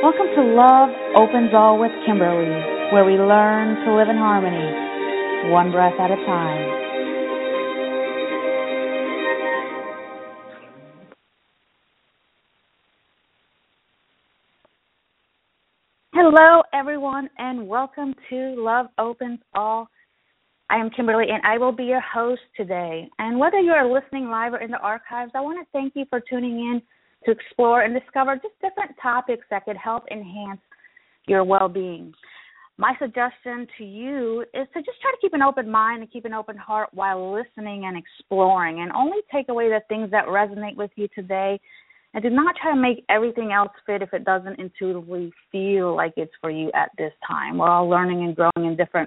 Welcome to Love Opens All with Kimberly, where we learn to live in harmony, one breath at a time. Hello, everyone, and welcome to Love Opens All. I am Kimberly, and I will be your host today. And whether you are listening live or in the archives, I want to thank you for tuning in to explore and discover just different topics that could help enhance your well-being. My suggestion to you is to just try to keep an open mind and keep an open heart while listening and exploring, and only take away the things that resonate with you today, and do not try to make everything else fit if it doesn't intuitively feel like it's for you at this time. We're all learning and growing in different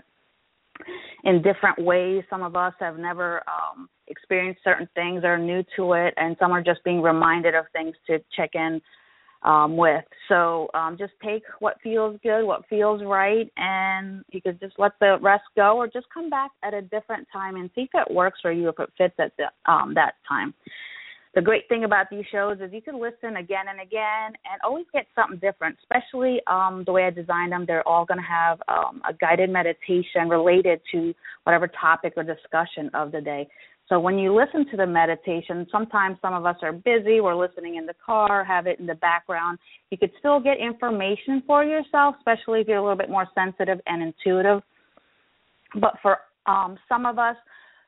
ways. Some of us have never experienced certain things, or are new to it, and some are just being reminded of things to check in with. So just take what feels good, what feels right, and you could just let the rest go, or just come back at a different time and see if it works for you, if it fits at that time. The great thing about these shows is you can listen again and again and always get something different, especially the way I designed them. They're all going to have a guided meditation related to whatever topic or discussion of the day. So when you listen to the meditation, sometimes some of us are busy, we're listening in the car, have it in the background. You could still get information for yourself, especially if you're a little bit more sensitive and intuitive. But for some of us,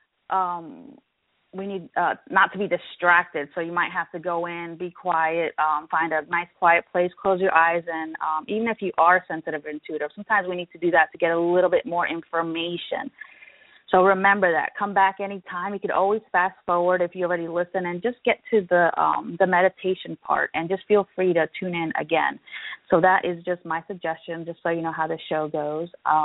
we need not to be distracted, so you might have to go in, be quiet, find a nice quiet place, close your eyes, and even if you are sensitive or intuitive, sometimes we need to do that to get a little bit more information. So remember that. Come back anytime. You could always fast forward if you already listen, and just get to the meditation part, and just feel free to tune in again. So that is just my suggestion, just so you know how the show goes.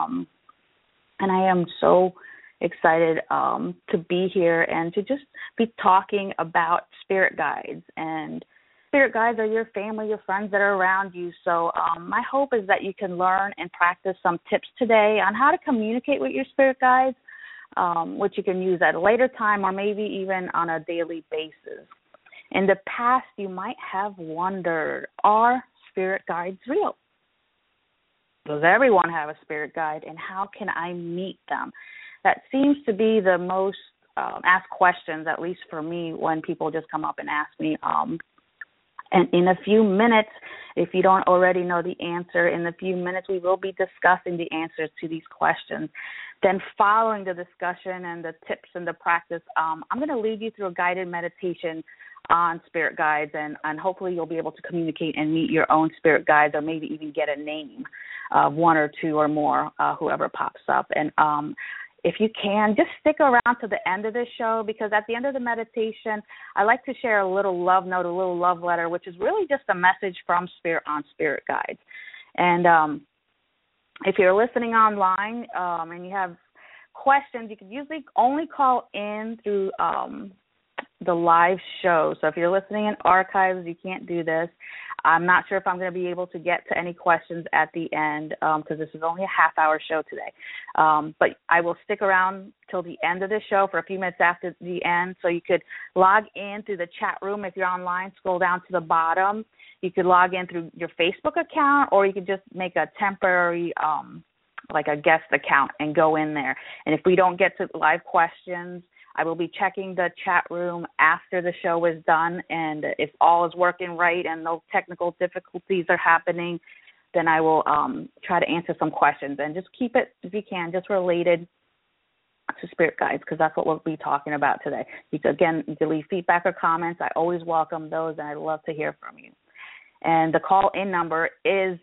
And I am so excited to be here and to just be talking about spirit guides. And spirit guides are your family, your friends that are around you. So my hope is that you can learn and practice some tips today on how to communicate with your spirit guides, which you can use at a later time or maybe even on a daily basis. In the past, you might have wondered, are spirit guides real? Does everyone have a spirit guide, and how can I meet them? That seems to be the most asked questions, at least for me, when people just come up and ask me. And in a few minutes, if you don't already know the answer, in a few minutes we will be discussing the answers to these questions. Then following the discussion and the tips and the practice, I'm going to lead you through a guided meditation on spirit guides, and hopefully you'll be able to communicate and meet your own spirit guides, or maybe even get a name of one or two or more, whoever pops up. And if you can, just stick around to the end of this show, because at the end of the meditation, I like to share a little love note, a little love letter, which is really just a message from Spirit on Spirit Guides. And if you're listening online and you have questions, you can usually only call in through the live show. So if you're listening in archives, you can't do this. I'm not sure if I'm going to be able to get to any questions at the end, because this is only a half-hour show today. But I will stick around till the end of the show for a few minutes after the end. So you could log in through the chat room if you're online, scroll down to the bottom. You could log in through your Facebook account, or you could just make a temporary like a guest account and go in there. And if we don't get to live questions, I will be checking the chat room after the show is done, and if all is working right and no technical difficulties are happening, then I will try to answer some questions. And just keep it, if you can, just related to spirit guides, because that's what we'll be talking about today. You can leave feedback or comments. I always welcome those, and I'd love to hear from you. And the call-in number is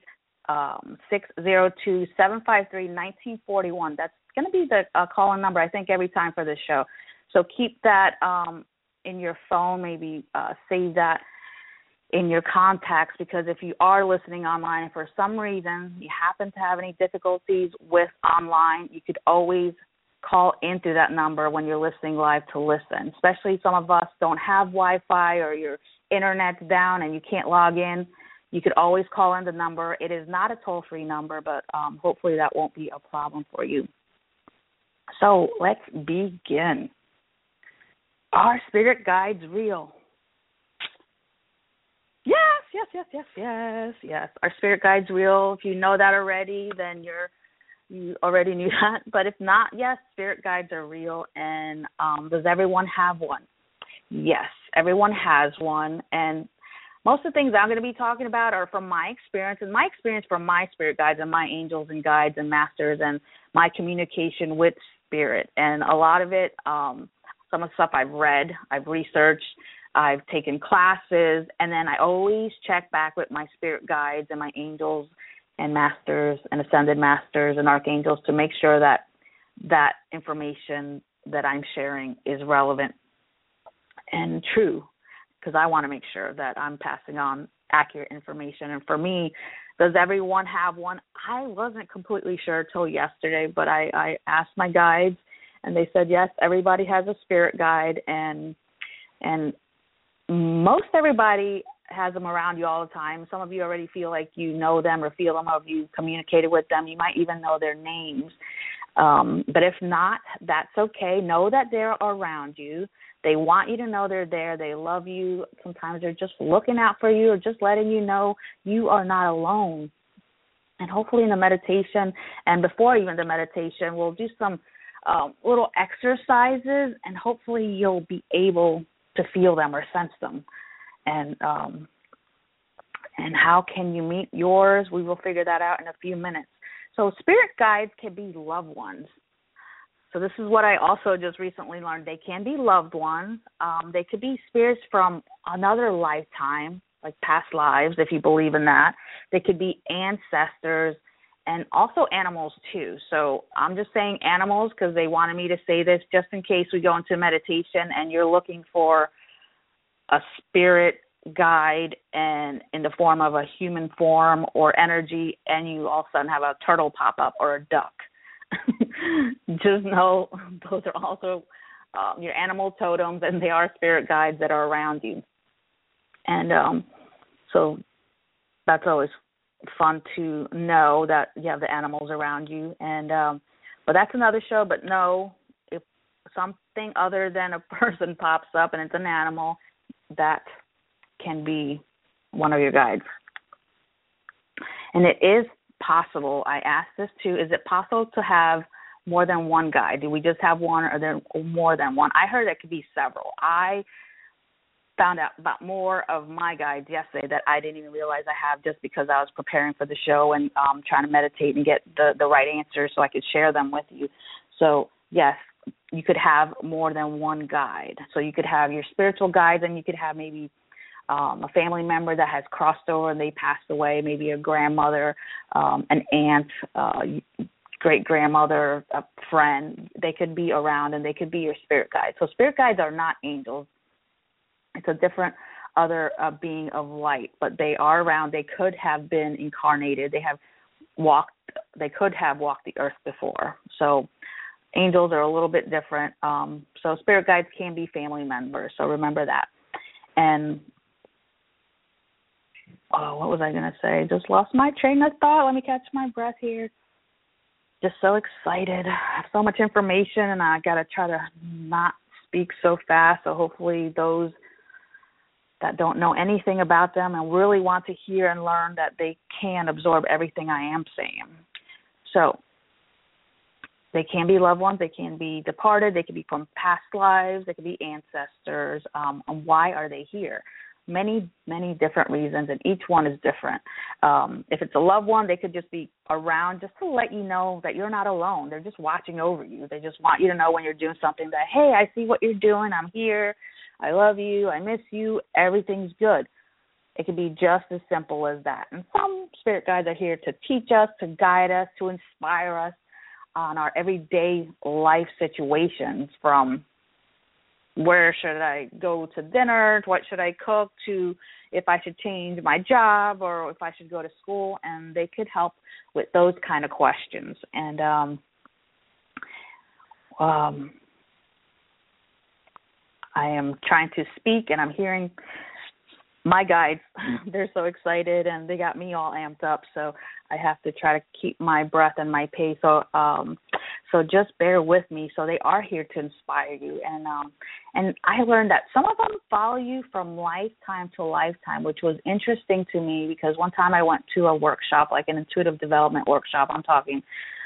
602-753-1941. That's going to be the call-in number, I think, every time for this show. So keep that in your phone, maybe save that in your contacts, because if you are listening online and for some reason you happen to have any difficulties with online, you could always call in through that number when you're listening live to listen. Especially some of us don't have Wi-Fi, or your internet's down and you can't log in. You could always call in the number. It is not a toll-free number, but hopefully that won't be a problem for you. So let's begin. Are spirit guides real? Yes. yes, yes, yes, yes, yes. Our spirit guide's real. If you know that already, then you already knew that. But if not, yes, spirit guides are real. And does everyone have one? Yes, everyone has one. And most of the things I'm going to be talking about are from my experience, and my experience from my spirit guides and my angels and guides and masters and my communication with spirit. And a lot of it, some of the stuff I've read, I've researched, I've taken classes, and then I always check back with my spirit guides and my angels and masters and ascended masters and archangels to make sure that that information that I'm sharing is relevant and true, because I want to make sure that I'm passing on accurate information. And for me, does everyone have one? I wasn't completely sure till yesterday, but I asked my guides, and they said, yes, everybody has a spirit guide, and most everybody has them around you all the time. Some of you already feel like you know them or feel them, or if you communicated with them. You might even know their names. But if not, that's okay. Know that they're around you. They want you to know they're there. They love you. Sometimes they're just looking out for you or just letting you know you are not alone. And hopefully in the meditation, and before even the meditation, we'll do some little exercises, and hopefully you'll be able to feel them or sense them. And how can you meet yours? We will figure that out in a few minutes. So spirit guides can be loved ones. So this is what I also just recently learned. They can be loved ones. They could be spirits from another lifetime, like past lives, if you believe in that. They could be ancestors and also animals too. So I'm just saying animals because they wanted me to say this just in case we go into meditation and you're looking for a spirit guide and in the form of a human form or energy, and you all of a sudden have a turtle pop up or a duck. Just know those are also your animal totems, and they are spirit guides that are around you. And so that's always fun to know that you have the animals around you. And but that's another show. But no, if something other than a person pops up and it's an animal, that can be one of your guides. And it is possible, I asked this too, is it possible to have more than one guide? Do we just have one, or there more than one? I heard it could be several. I found out about more of my guides yesterday that I didn't even realize I have, just because I was preparing for the show and trying to meditate and get the right answers so I could share them with you. So yes, you could have more than one guide. So you could have your spiritual guides, and you could have maybe a family member that has crossed over and they passed away, maybe a grandmother, an aunt, great-grandmother, a friend. They could be around, and they could be your spirit guides. So spirit guides are not angels. It's a different other being of light, but they are around. They could have been incarnated. They could have walked the earth before. So angels are a little bit different. So spirit guides can be family members. So remember that. And what was I going to say? Just lost my train of thought. Let me catch my breath here. Just so excited. I have so much information, and I got to try to not speak so fast. So hopefully those that don't know anything about them and really want to hear and learn, that they can absorb everything I am saying. So they can be loved ones. They can be departed. They can be from past lives. They can be ancestors. And why are they here? Many, many different reasons, and each one is different. If it's a loved one, they could just be around just to let you know that you're not alone. They're just watching over you. They just want you to know when you're doing something that, hey, I see what you're doing. I'm here. I love you. I miss you. Everything's good. It could be just as simple as that. And some spirit guides are here to teach us, to guide us, to inspire us on our everyday life situations, from where should I go to dinner, what should I cook, to if I should change my job or if I should go to school. And they could help with those kind of questions. And I am trying to speak, and I'm hearing my guides. They're so excited, and they got me all amped up. So I have to try to keep my breath and my pace. So So just bear with me. So they are here to inspire you. And I learned that some of them follow you from lifetime to lifetime, which was interesting to me because one time I went to a workshop, like an intuitive development workshop. I'm talking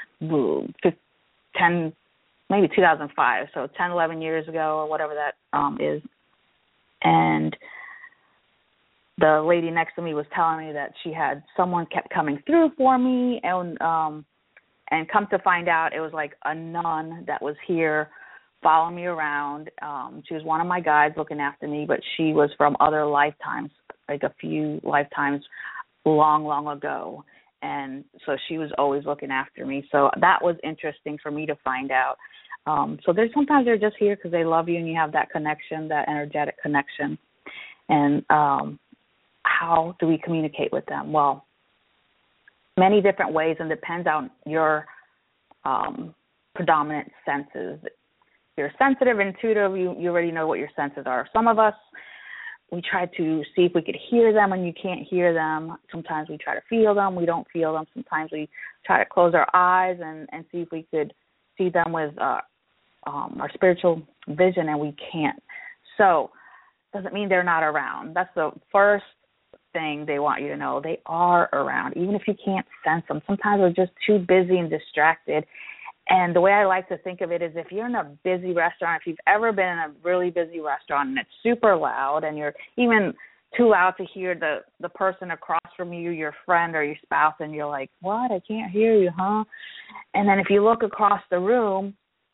10, maybe 2005, so 10, 11 years ago or whatever that is. And the lady next to me was telling me that she had someone kept coming through for me, and come to find out it was like a nun that was here following me around. She was one of my guides looking after me, but she was from other lifetimes, like a few lifetimes long, long ago. And so she was always looking after me. So that was interesting for me to find out. So there's sometimes they're just here because they love you and you have that connection, that energetic connection. And how do we communicate with them? Well, many different ways, and depends on your predominant senses. If you're sensitive, intuitive, you already know what your senses are. Some of us, we try to see if we could hear them, and you can't hear them. Sometimes we try to feel them. We don't feel them. Sometimes we try to close our eyes and see if we could see them with our spiritual vision, and we can't. So doesn't mean they're not around. That's the first thing they want you to know. They are around, even if you can't sense them. Sometimes we're just too busy and distracted. And the way I like to think of it is if you're in a busy restaurant, if you've ever been in a really busy restaurant and it's super loud and you're even too loud to hear the person across from you, your friend or your spouse, and you're like, what? I can't hear you, huh? And then if you look across the room,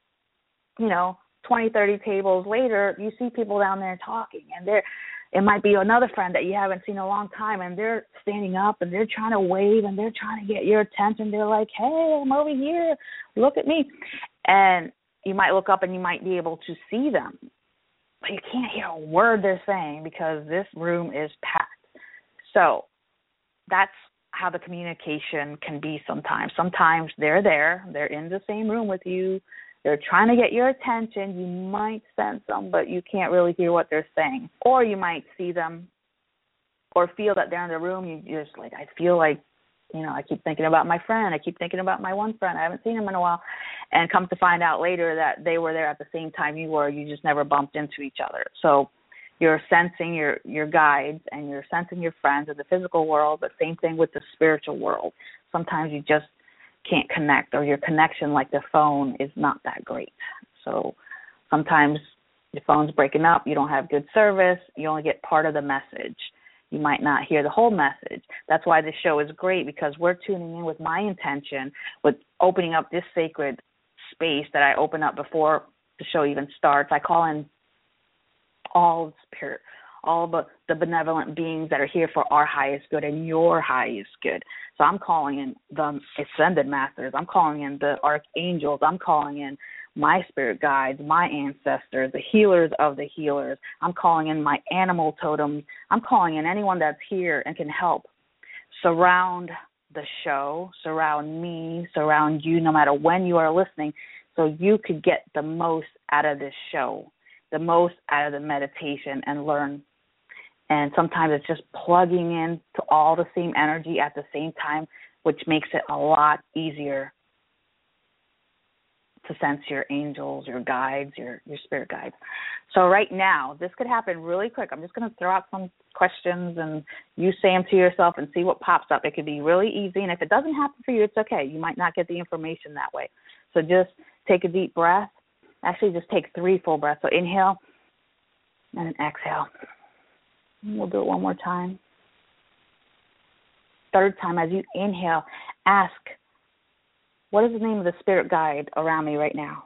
20, 30 tables later, you see people down there talking, and it might be another friend that you haven't seen in a long time, and they're standing up and they're trying to wave and they're trying to get your attention. They're like, hey, I'm over here. Look at me. And you might look up and you might be able to see them, but you can't hear a word they're saying because this room is packed. So that's how the communication can be sometimes. Sometimes they're there. They're in the same room with you. They're trying to get your attention. You might sense them, but you can't really hear what they're saying. Or you might see them or feel that they're in the room. You're just like, I feel like, I keep thinking about my friend. I keep thinking about my one friend. I haven't seen him in a while. And come to find out later that they were there at the same time you were. You just never bumped into each other. So you're sensing your guides and you're sensing your friends in the physical world, but same thing with the spiritual world. Sometimes you just can't connect, or your connection, like the phone, is not that great. So sometimes your phone's breaking up, you don't have good service, you only get part of the message. You might not hear the whole message. That's why this show is great, because we're tuning in with my intention, with opening up this sacred space that I open up before the show even starts. I call in all spirit, all the benevolent beings that are here for our highest good and your highest good. So I'm calling in the ascended masters. I'm calling in the archangels. I'm calling in my spirit guides, my ancestors, the healers of the healers. I'm calling in my animal totems. I'm calling in anyone that's here and can help surround the show, surround me, surround you, no matter when you are listening, so you could get the most out of this show, the most out of the meditation, and learn. And sometimes it's just plugging in to all the same energy at the same time, which makes it a lot easier to sense your angels, your guides, your spirit guides. So right now, this could happen really quick. I'm just going to throw out some questions and you say them to yourself and see what pops up. It could be really easy, and if it doesn't happen for you, it's okay. You might not get the information that way. So just take a deep breath. Actually, just take 3 full breaths. So inhale and then exhale. We'll do it one more time. Third time, as you inhale, ask, what is the name of the spirit guide around me right now?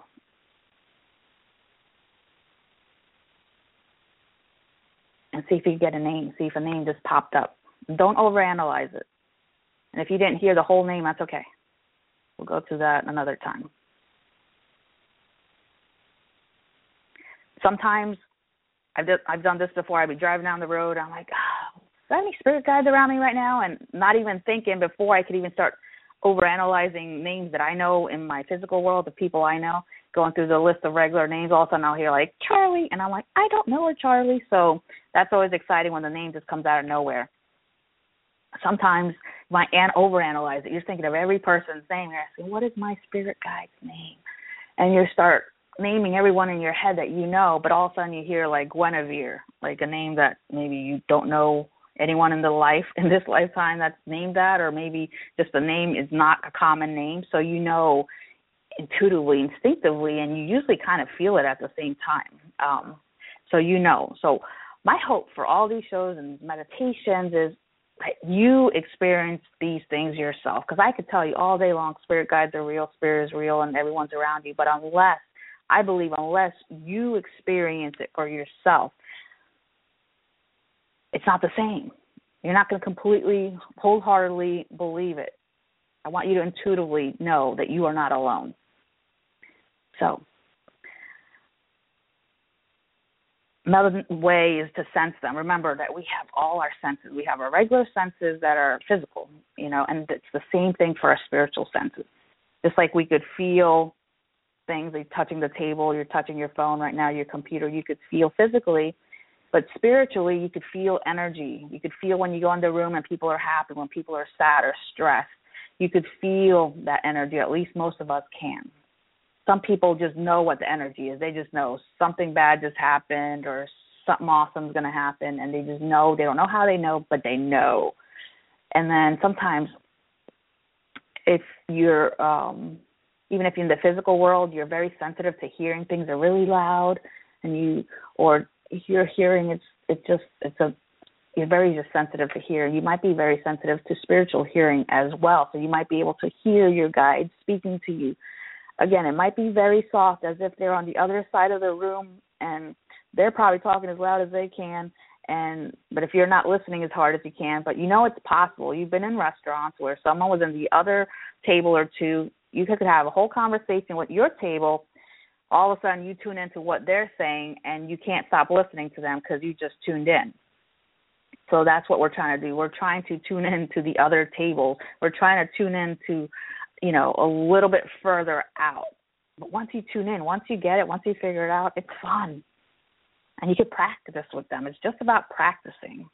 And see if you get a name. See if a name just popped up. Don't overanalyze it. And if you didn't hear the whole name, that's okay. We'll go through that another time. Sometimes I've done this before. I'd be driving down the road. I'm like, is there any spirit guides around me right now? And not even thinking before I could even start overanalyzing names that I know in my physical world, the people I know, going through the list of regular names. All of a sudden I'll hear like Charlie, and I'm like, I don't know a Charlie. So that's always exciting when the name just comes out of nowhere. Sometimes you might overanalyze it. You're thinking of every person's name. You're asking, what is my spirit guide's name? and you start naming everyone in your head that you know, but all of a sudden you hear like Guinevere, like a name that maybe you don't know anyone in this lifetime that's named that, or maybe just the name is not a common name, so you know intuitively, instinctively, and you usually kind of feel it at the same time. So you know. So my hope for all these shows and meditations is that you experience these things yourself, because I could tell you all day long, spirit guides are real, spirit is real, and everyone's around you, but unless you experience it for yourself, it's not the same. You're not going to completely, wholeheartedly believe it. I want you to intuitively know that you are not alone. So, another way is to sense them. Remember that we have all our senses. We have our regular senses that are physical, and it's the same thing for our spiritual senses. Just like we could feel things, like touching the table, you're touching your phone right now, your computer, you could feel physically, but spiritually you could feel energy. You could feel when you go in the room and people are happy, when people are sad or stressed. You could feel that energy, at least most of us can. Some people just know what the energy is. They just know something bad just happened or something awesome is going to happen, and they just know. They don't know how they know, but they know. And then sometimes if you're, even if you're in the physical world, you're very sensitive to hearing things are really loud, and you're hearing you're very just sensitive to hear. You might be very sensitive to spiritual hearing as well, so you might be able to hear your guides speaking to you. Again, it might be very soft, as if they're on the other side of the room, and they're probably talking as loud as they can. But if you're not listening as hard as you can, but it's possible. You've been in restaurants where someone was in the other table or two. You could have a whole conversation with your table. All of a sudden, you tune into what they're saying, and you can't stop listening to them because you just tuned in. So that's what we're trying to do. We're trying to tune in to the other tables. We're trying to tune in to a little bit further out. But once you tune in, once you get it, once you figure it out, it's fun. And you can practice with them. It's just about practicing.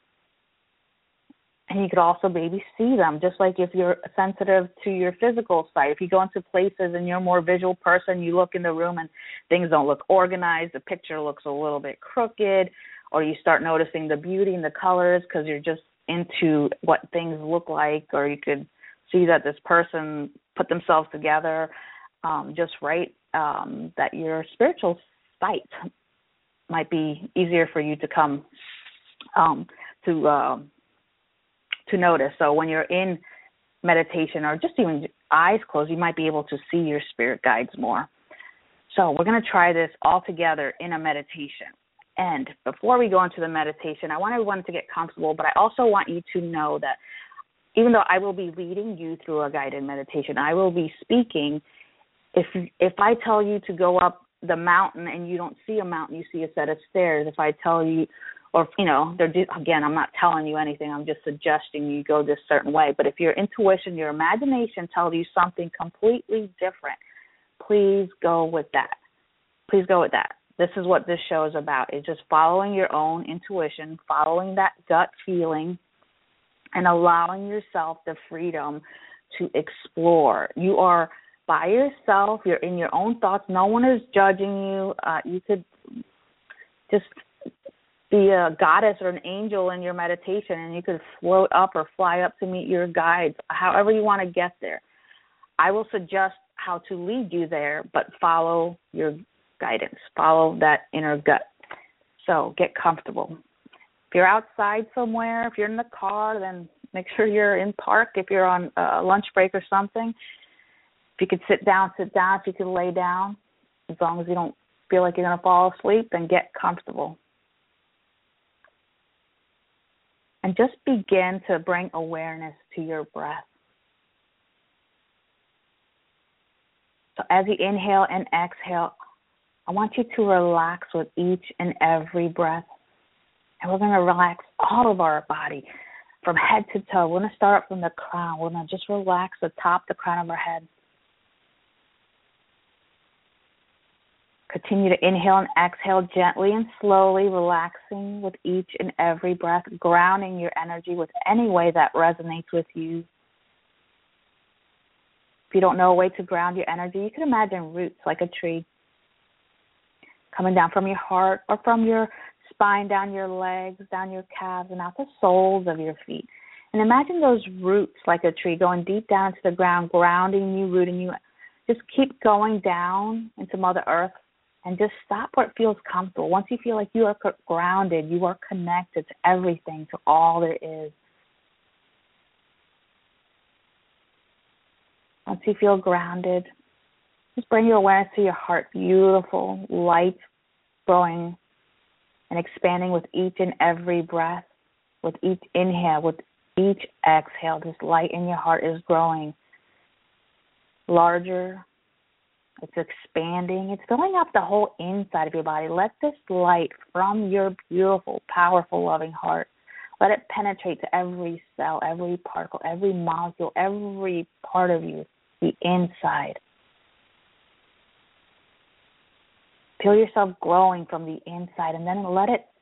And you could also maybe see them, just like if you're sensitive to your physical sight. If you go into places and you're a more visual person, you look in the room and things don't look organized, the picture looks a little bit crooked, or you start noticing the beauty and the colors because you're just into what things look like, or you could see that this person put themselves together just right, that your spiritual sight might be easier for you to come to notice. So when you're in meditation or just even eyes closed, you might be able to see your spirit guides more. So we're going to try this all together in a meditation. And before we go into the meditation, I want everyone to get comfortable, but I also want you to know that even though I will be leading you through a guided meditation, I will be speaking. If I tell you to go up the mountain and you don't see a mountain, you see a set of stairs. If I tell you, or, again, I'm not telling you anything. I'm just suggesting you go this certain way. But if your intuition, your imagination tells you something completely different, please go with that. Please go with that. This is what this show is about, is just following your own intuition, following that gut feeling, and allowing yourself the freedom to explore. You are by yourself. You're in your own thoughts. No one is judging you. You could just be a goddess or an angel in your meditation, and you could float up or fly up to meet your guides, however you want to get there. I will suggest how to lead you there, but follow your guidance. Follow that inner gut. So get comfortable. If you're outside somewhere, if you're in the car, then make sure you're in park. If you're on a lunch break or something, if you could sit down. If you could lay down, as long as you don't feel like you're going to fall asleep, then get comfortable. And just begin to bring awareness to your breath. So as you inhale and exhale, I want you to relax with each and every breath. And we're going to relax all of our body from head to toe. We're going to start from the crown. We're going to just relax the top, the crown of our head. Continue to inhale and exhale gently and slowly, relaxing with each and every breath, grounding your energy with any way that resonates with you. If you don't know a way to ground your energy, you can imagine roots like a tree coming down from your heart or from your spine, down your legs, down your calves, and out the soles of your feet. And imagine those roots like a tree going deep down into the ground, grounding you, rooting you. Just keep going down into Mother Earth and just stop where it feels comfortable. Once you feel like you are grounded, you are connected to everything, to all there is. Once you feel grounded, just bring your awareness to your heart. Beautiful light growing and expanding with each and every breath, with each inhale, with each exhale. This light in your heart is growing larger. It's expanding. It's filling up the whole inside of your body. Let this light from your beautiful, powerful, loving heart, let it penetrate to every cell, every particle, every molecule, every part of you, the inside. Feel yourself growing from the inside, and then let it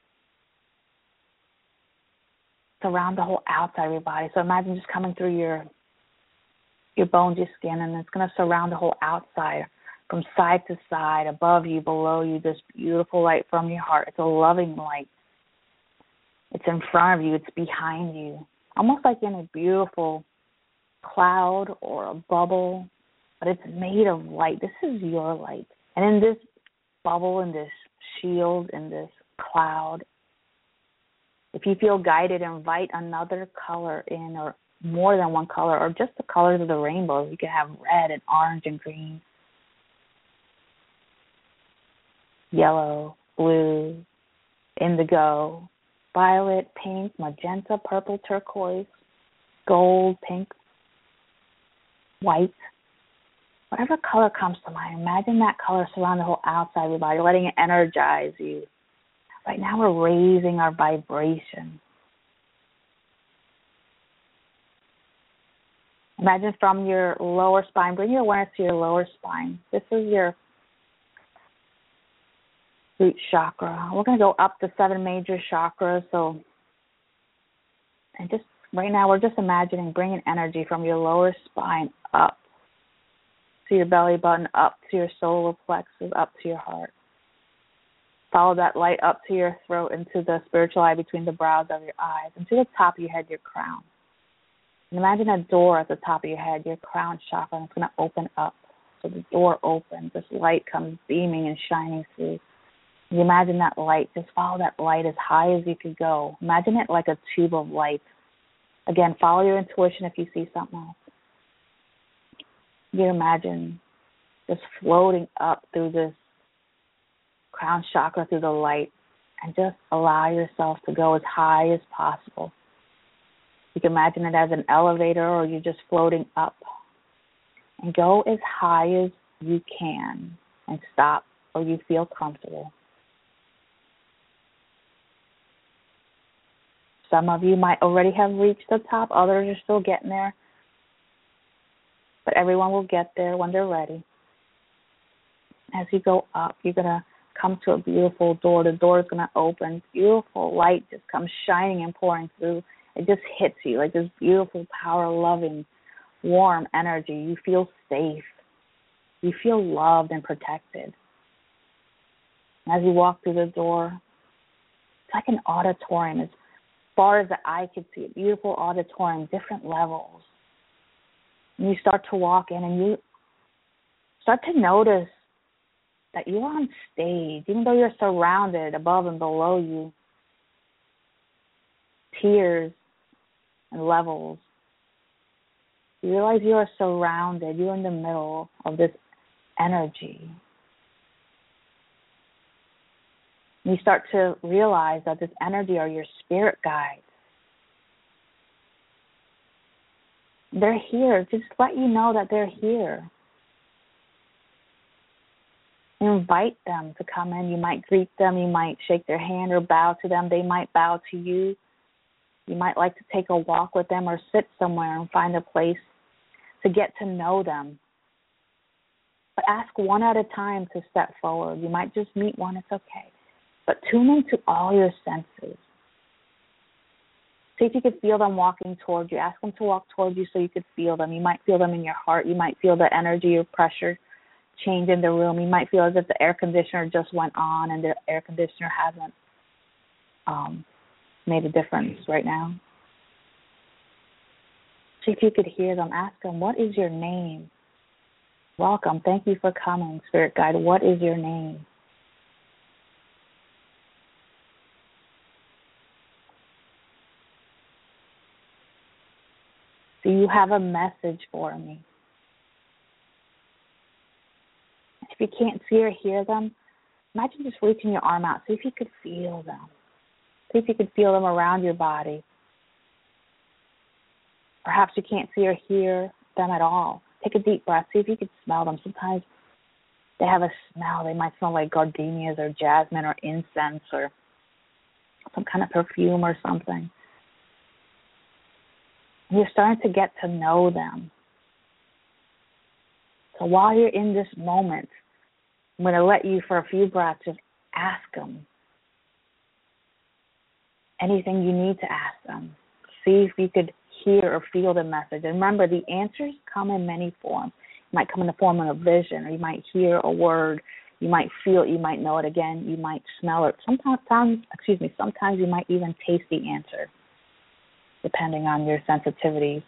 surround the whole outside of your body. So imagine just coming through your bones, your skin, and it's going to surround the whole outside from side to side, above you, below you, this beautiful light from your heart. It's a loving light. It's in front of you. It's behind you, almost like in a beautiful cloud or a bubble, but it's made of light. This is your light. And in this bubble, in this shield, in this cloud, if you feel guided, invite another color in, or more than one color, or just the colors of the rainbow. You can have red and orange and green, yellow, blue, indigo, violet, pink, magenta, purple, turquoise, gold, pink, white. Whatever color comes to mind, imagine that color surround the whole outside of your body, letting it energize you. Right now we're raising our vibration. Imagine from your lower spine, bring your awareness to your lower spine. This is your root chakra. We're going to go up the 7 major chakras. And just right now we're just imagining bringing energy from your lower spine up to your belly button, up to your solar plexus, up to your heart. Follow that light up to your throat, into the spiritual eye between the brows of your eyes, and to the top of your head, your crown. And imagine a door at the top of your head, your crown chakra, and it's going to open up. So the door opens, this light comes beaming and shining through. You imagine that light, just follow that light as high as you could go. Imagine it like a tube of light. Again, follow your intuition if you see something else. You imagine just floating up through this crown chakra, through the light, and just allow yourself to go as high as possible. You can imagine it as an elevator, or you're just floating up. And go as high as you can and stop where you feel comfortable. Some of you might already have reached the top. Others are still getting there. But everyone will get there when they're ready. As you go up, you're going to come to a beautiful door. The door is going to open. Beautiful light just comes shining and pouring through. It just hits you like this beautiful, power-loving, warm energy. You feel safe. You feel loved and protected. And as you walk through the door, it's like an auditorium. As far as the eye can see, a beautiful auditorium, different levels. And you start to walk in, and you start to notice that you're on stage, even though you're surrounded above and below you, tiers and levels. You realize you are surrounded. You're in the middle of this energy. You start to realize that this energy are your spirit guides. They're here. Just let you know that they're here. Invite them to come in. You might greet them. You might shake their hand or bow to them. They might bow to you. You might like to take a walk with them or sit somewhere and find a place to get to know them. But ask one at a time to step forward. You might just meet one. It's okay. But tune into all your senses. See if you could feel them walking towards you. Ask them to walk towards you so you could feel them. You might feel them in your heart. You might feel the energy or pressure change in the room. You might feel as if the air conditioner just went on and the air conditioner hasn't made a difference right now. See if you could hear them. Ask them, what is your name? Welcome. Thank you for coming, Spirit Guide. What is your name? Do you have a message for me? If you can't see or hear them, imagine just reaching your arm out. See if you could feel them. See if you could feel them around your body. Perhaps you can't see or hear them at all. Take a deep breath. See if you could smell them. Sometimes they have a smell. They might smell like gardenias or jasmine or incense or some kind of perfume or something. You're starting to get to know them. So while you're in this moment, I'm going to let you for a few breaths just ask them anything you need to ask them. See if you could hear or feel the message. And remember, the answers come in many forms. It might come in the form of a vision, or you might hear a word. You might feel it. You might know it again. You might smell it. Sometimes you might even taste the answer, depending on your sensitivities.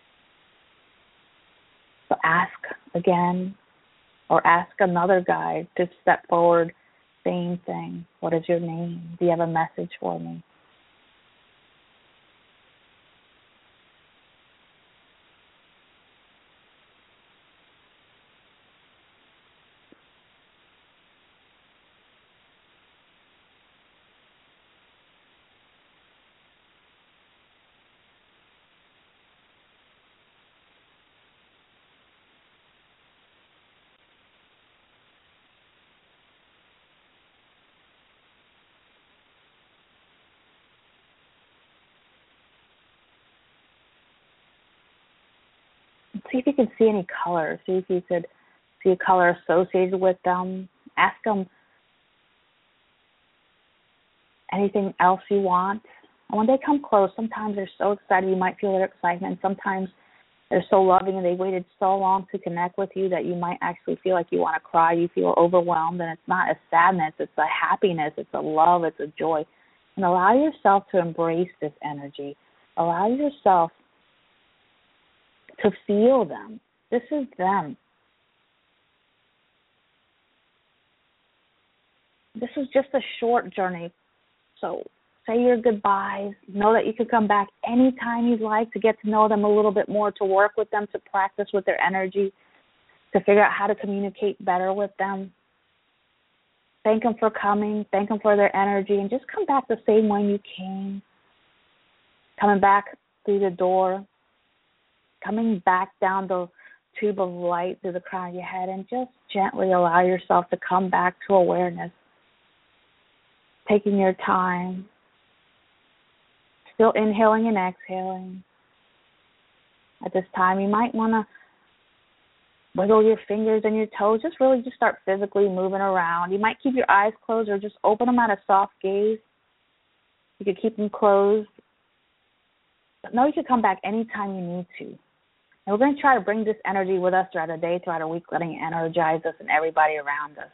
So ask again, or ask another guide to step forward. Same thing. What is your name? Do you have a message for me? See if you can see any color. See if you could see a color associated with them. Ask them anything else you want. And when they come close, sometimes they're so excited you might feel their excitement. Sometimes they're so loving and they waited so long to connect with you that you might actually feel like you want to cry. You feel overwhelmed, and it's not a sadness. It's a happiness. It's a love. It's a joy. And allow yourself to embrace this energy. Allow yourself to feel them. This is them. This is just a short journey. So say your goodbyes. Know that you can come back anytime you'd like to get to know them a little bit more, to work with them, to practice with their energy, to figure out how to communicate better with them. Thank them for coming. Thank them for their energy. And just come back the same way you came. Coming back through the door. Coming back down the tube of light through the crown of your head, and just gently allow yourself to come back to awareness. Taking your time. Still inhaling and exhaling. At this time, you might want to wiggle your fingers and your toes. Just start physically moving around. You might keep your eyes closed or just open them at a soft gaze. You could keep them closed. But know you can come back anytime you need to. And we're going to try to bring this energy with us throughout the day, throughout the week, letting it energize us and everybody around us.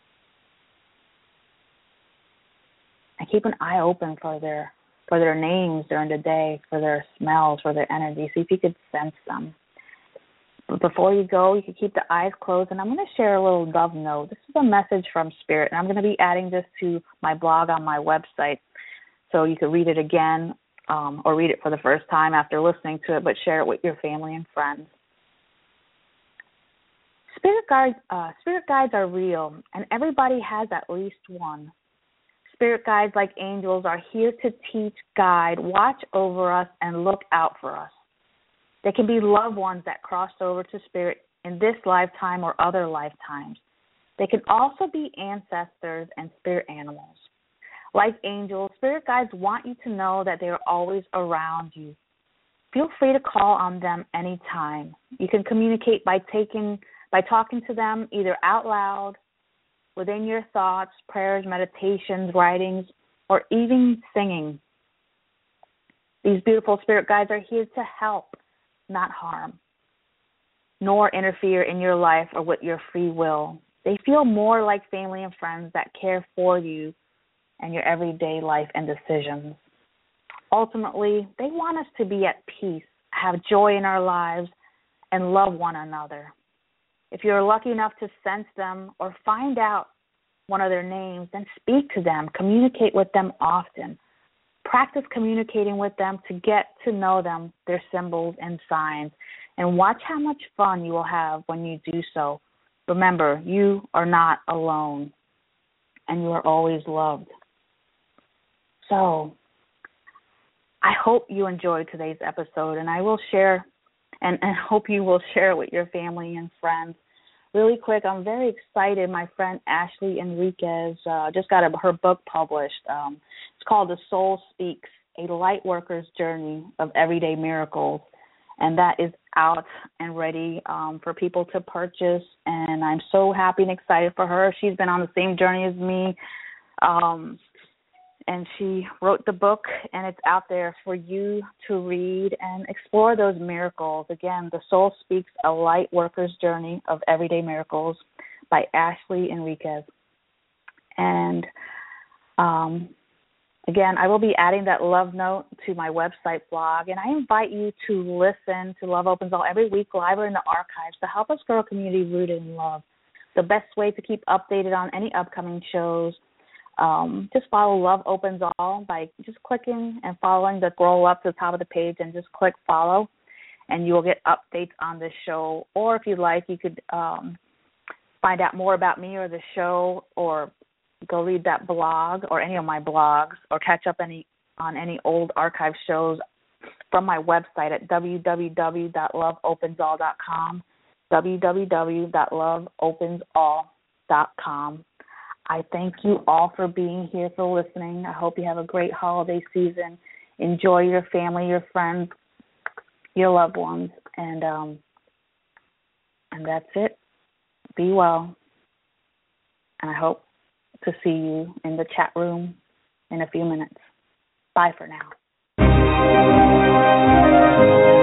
And keep an eye open for their names during the day, for their smells, for their energy. See if you could sense them. But before you go, you can keep the eyes closed. And I'm going to share a little love note. This is a message from Spirit. And I'm going to be adding this to my blog on my website. So you can read it again. Or read it for the first time after listening to it, but share it with your family and friends. Spirit guides are real, and everybody has at least one. Spirit guides, like angels, are here to teach, guide, watch over us, and look out for us. They can be loved ones that crossed over to Spirit in this lifetime or other lifetimes. They can also be ancestors and spirit animals. Like angels, spirit guides want you to know that they are always around you. Feel free to call on them anytime. You can communicate by talking to them either out loud, within your thoughts, prayers, meditations, writings, or even singing. These beautiful spirit guides are here to help, not harm, nor interfere in your life or with your free will. They feel more like family and friends that care for you and your everyday life and decisions. Ultimately, they want us to be at peace, have joy in our lives, and love one another. If you're lucky enough to sense them or find out one of their names, then speak to them, communicate with them often. Practice communicating with them to get to know them, their symbols and signs, and watch how much fun you will have when you do so. Remember, you are not alone, and you are always loved. So, I hope you enjoyed today's episode, and I will share, and hope you will share it with your family and friends. Really quick, I'm very excited. My friend Ashley Enriquez just got her book published. It's called The Soul Speaks, A Lightworker's Journey of Everyday Miracles. And that is out and ready for people to purchase. And I'm so happy and excited for her. She's been on the same journey as me. And she wrote the book, and it's out there for you to read and explore those miracles. Again, The Soul Speaks, A Light Worker's Journey of Everyday Miracles by Ashley Enriquez. And again, I will be adding that love note to my website blog, and I invite you to listen to Love Opens All every week live or in the archives to help us grow a community rooted in love. The best way to keep updated on any upcoming shows, just follow Love Opens All by just clicking and following the scroll up to the top of the page and just click follow, and you will get updates on this show. Or if you'd like, you could find out more about me or the show, or go read that blog or any of my blogs, or catch up on any old archive shows from my website at www.loveopensall.com, www.loveopensall.com. I thank you all for being here, for listening. I hope you have a great holiday season. Enjoy your family, your friends, your loved ones, and that's it. Be well, and I hope to see you in the chat room in a few minutes. Bye for now.